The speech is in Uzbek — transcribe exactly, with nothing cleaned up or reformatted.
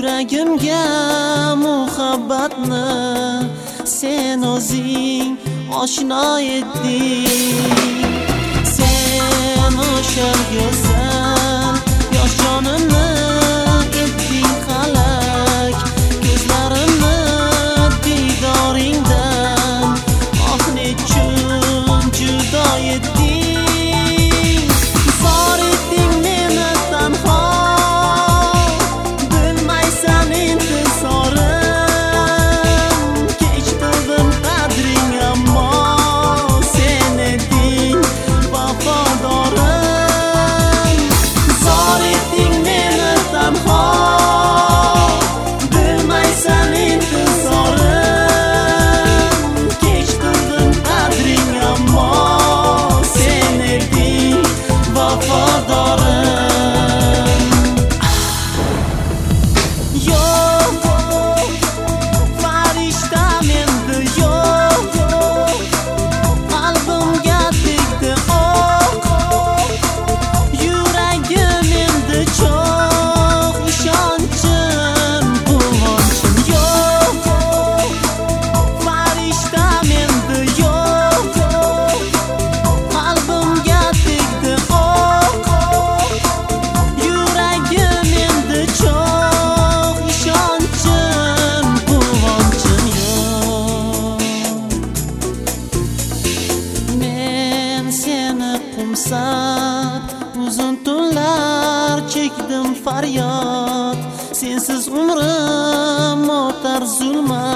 yuragimga muhabbatni sen o'zing oshno etding. Sen o'sha go'zal yosh jonimni etding halak, ko'zlarimni didoringdan oh nechun judo etding. Zor etding meni tanho, bilmaysan intizorim, kechtirdim qadring ammo sen eding vafodorim. Zor etding meni tanho, bilmaysan intizorim, kechtirdim qadring ammo sen eding vafodorim. Yo'q, farishtam endi yo'q, qalbimga tegdi o'q, yuragim endi cho'q, ishonchim quvonchim yo'q. Farishtam endi yo'q, qalbimga tegdi o'q, yuragim endi cho'q, ishonchim quvonchim yo'q. Men seni qo'msab uzun tunlar chekdim faryod, sensiz umrim o'tar zulmat.